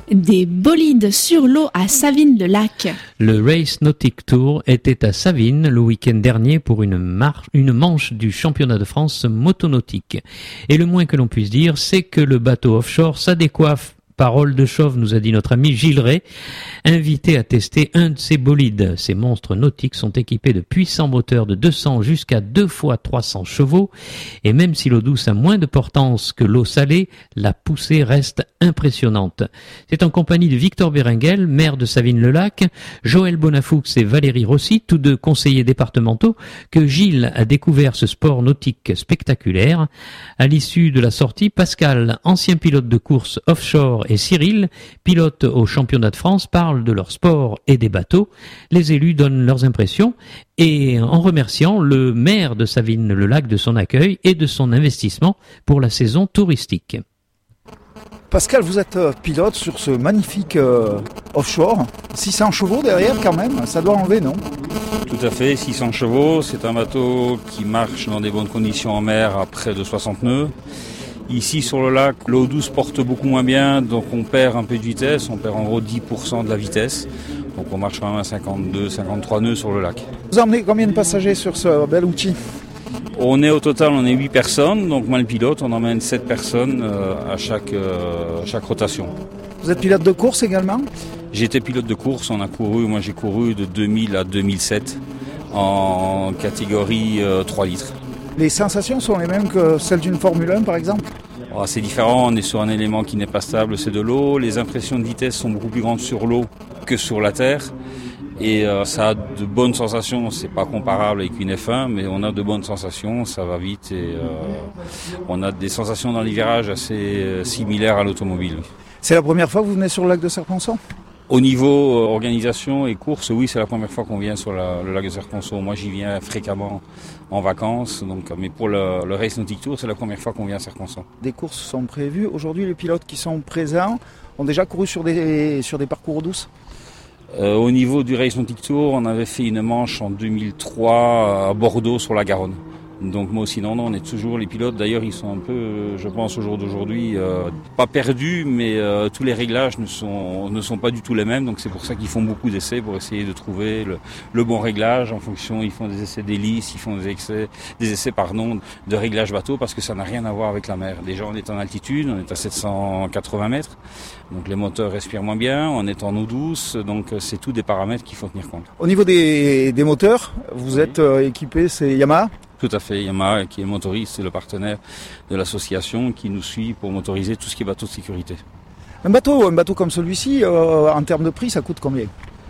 Des bolides sur l'eau à Savines-le-Lac. Le Race Nautic Tour était à Savines le week-end dernier pour une manche du championnat de France motonautique. Et le moins que l'on puisse dire, c'est que le bateau offshore ça décoiffe. Parole de chauve, nous a dit notre ami Gilles Ray, invité à tester un de ces bolides. Ces monstres nautiques sont équipés de puissants moteurs de 200 jusqu'à 2 fois 300 chevaux. Et même si l'eau douce a moins de portance que l'eau salée, la poussée reste impressionnante. C'est en compagnie de Victor Béringuel, maire de Savines-le-Lac, Joël Bonafoux et Valérie Rossi, tous deux conseillers départementaux, que Gilles a découvert ce sport nautique spectaculaire. À l'issue de la sortie, Pascal, ancien pilote de course offshore, et Cyril, pilote au championnat de France, parlent de leur sport et des bateaux. Les élus donnent leurs impressions et en remerciant le maire de Savines-le-Lac de son accueil et de son investissement pour la saison touristique. Pascal, vous êtes pilote sur ce magnifique offshore. 600 chevaux derrière quand même, ça doit enlever, non ? Tout à fait, 600 chevaux. C'est un bateau qui marche dans des bonnes conditions en mer à près de 60 nœuds. Ici sur le lac, l'eau douce porte beaucoup moins bien, donc on perd un peu de vitesse, on perd en gros 10% de la vitesse. Donc on marche quand même à 52-53 nœuds sur le lac. Vous emmenez combien de passagers sur ce bel outil ? On est 8 personnes, donc moi le pilote, on emmène 7 personnes à chaque rotation. Vous êtes pilote de course également ? J'étais pilote de course, moi j'ai couru de 2000 à 2007 en catégorie 3 litres. Les sensations sont les mêmes que celles d'une Formule 1 par exemple ? C'est différent, on est sur un élément qui n'est pas stable, c'est de l'eau. Les impressions de vitesse sont beaucoup plus grandes sur l'eau que sur la terre. Et ça a de bonnes sensations, c'est pas comparable avec une F1, mais on a de bonnes sensations, ça va vite et on a des sensations dans les virages assez similaires à l'automobile. C'est la première fois que vous venez sur le lac de Serponçon ? Au niveau organisation et course, oui, c'est la première fois qu'on vient sur le lac de Serponçon. Moi, j'y viens fréquemment en vacances, mais pour le Race Nautic Tour, c'est la première fois qu'on vient à Serponçon. Des courses sont prévues. Aujourd'hui, les pilotes qui sont présents ont déjà couru sur des parcours douces ? Au niveau du Race Nautic Tour, on avait fait une manche en 2003 à Bordeaux sur la Garonne. Donc moi aussi, non, on est toujours les pilotes. D'ailleurs, ils sont un peu, je pense, au jour d'aujourd'hui, pas perdus, mais tous les réglages ne sont pas du tout les mêmes. Donc c'est pour ça qu'ils font beaucoup d'essais pour essayer de trouver le bon réglage. En fonction, ils font des essais d'hélice, ils font des essais de réglage bateau, parce que ça n'a rien à voir avec la mer. Déjà, on est en altitude, on est à 780 mètres, donc les moteurs respirent moins bien. On est en eau douce, donc c'est tous des paramètres qu'il faut tenir compte. Au niveau des moteurs, vous êtes équipé, c'est Yamaha ? Tout à fait, Yamaha qui est motoriste, c'est le partenaire de l'association qui nous suit pour motoriser tout ce qui est bateau de sécurité. Un bateau comme celui-ci, en termes de prix, ça coûte combien ?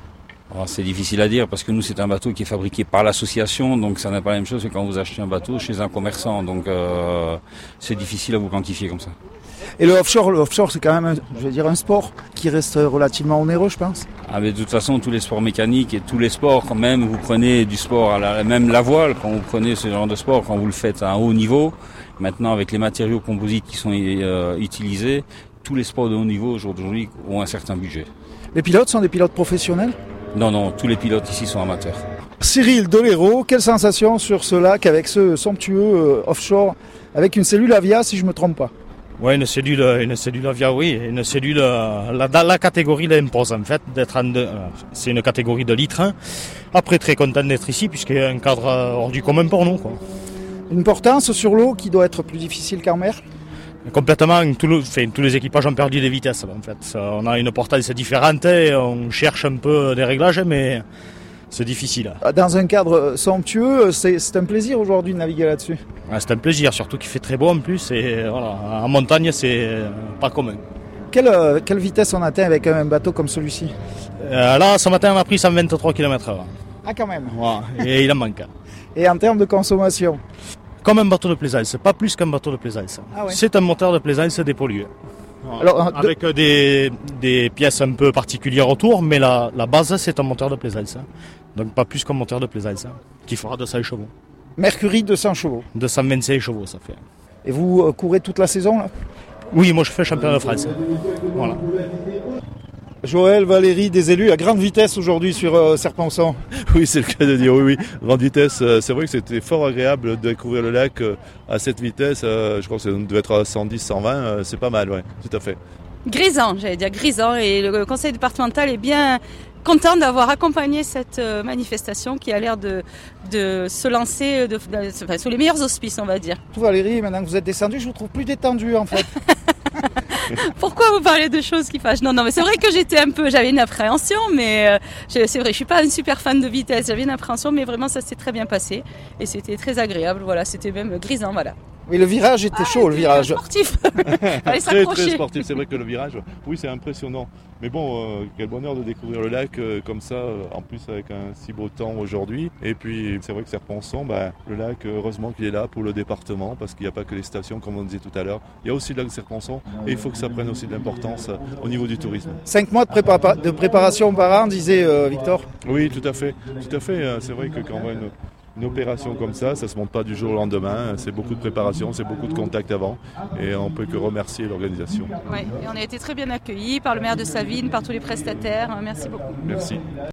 C'est difficile à dire parce que nous c'est un bateau qui est fabriqué par l'association, donc ça n'est pas la même chose que quand vous achetez un bateau chez un commerçant, donc c'est difficile à vous quantifier comme ça. Et le offshore c'est quand même un sport qui reste relativement onéreux, je pense. Mais de toute façon, tous les sports mécaniques et tous les sports, quand même, vous prenez du sport, même la voile, quand vous prenez ce genre de sport, quand vous le faites à un haut niveau, maintenant avec les matériaux composites qui sont utilisés, tous les sports de haut niveau aujourd'hui ont un certain budget. Les pilotes sont des pilotes professionnels ? Non, tous les pilotes ici sont amateurs. Cyril Dolero, quelle sensation sur ce lac avec ce somptueux offshore, avec une cellule Avia si je ne me trompe pas ? Oui, une cellule Avia, oui. Une cellule dans la catégorie l'impose en fait, d'être c'est une catégorie de litre 1. Après, très content d'être ici, puisqu'il y a un cadre hors du commun pour nous, quoi. Une portance sur l'eau qui doit être plus difficile qu'en mer ? Complètement, tous les équipages ont perdu des vitesses, en fait. On a une portance différente, et on cherche un peu des réglages, mais c'est difficile. Dans un cadre somptueux, c'est un plaisir aujourd'hui de naviguer là-dessus. C'est un plaisir, surtout qu'il fait très beau en plus, et voilà, en montagne c'est pas commun. Quelle vitesse on atteint avec un bateau comme celui-ci ? Là, ce matin on a pris 123 km/h. Ah quand même. Voilà, et il en manque. Et en termes de consommation ? Comme un bateau de plaisance, pas plus qu'un bateau de plaisance. Ah ouais. C'est un moteur de plaisance dépollué. Voilà. Alors, avec des pièces un peu particulières autour, mais la base c'est un moteur de plaisance. Donc pas plus qu'un moteur de plaisance, qui fera 200 chevaux. Mercury 200 chevaux. 225 chevaux ça fait. Et vous courez toute la saison là ? Oui, moi je fais championnat de France. Voilà. Joël, Valérie, des élus à grande vitesse aujourd'hui sur Serponçon. Oui, c'est le cas de dire, oui. Grande vitesse, c'est vrai que c'était fort agréable de découvrir le lac à cette vitesse. Je crois que ça devait être à 110, 120, c'est pas mal, ouais, tout à fait. Grisant, j'allais dire grisant, et le conseil départemental est bien content d'avoir accompagné cette manifestation qui a l'air de se lancer sous les meilleurs auspices, on va dire. Valérie, maintenant que vous êtes descendue, je vous trouve plus détendue en fait. Pourquoi vous parlez de choses qui fâchent ? Non, mais c'est vrai que j'avais une appréhension, mais c'est vrai, je suis pas une super fan de vitesse, j'avais une appréhension, mais vraiment ça s'est très bien passé et c'était très agréable, voilà, c'était même grisant, voilà. Oui, le virage était chaud, le virage. Sportif. Fallait Très s'accrocher. sportif, c'est vrai que le virage, oui, c'est impressionnant. Mais bon, quel bonheur de découvrir le lac comme ça, en plus avec un si beau temps aujourd'hui. Et puis, c'est vrai que Serre-Ponçon, le lac, heureusement qu'il est là pour le département, parce qu'il n'y a pas que les stations, comme on disait tout à l'heure. Il y a aussi le lac de Serre-Ponçon, et il faut que ça prenne aussi de l'importance au niveau du tourisme. 5 mois de préparation par an, disait Victor. Oui, tout à fait. Tout à fait. C'est vrai que quand on voit une opération comme ça se monte pas du jour au lendemain, c'est beaucoup de préparation, c'est beaucoup de contacts avant et on peut que remercier l'organisation. Oui, et on a été très bien accueillis par le maire de Savines, par tous les prestataires, merci beaucoup. Merci.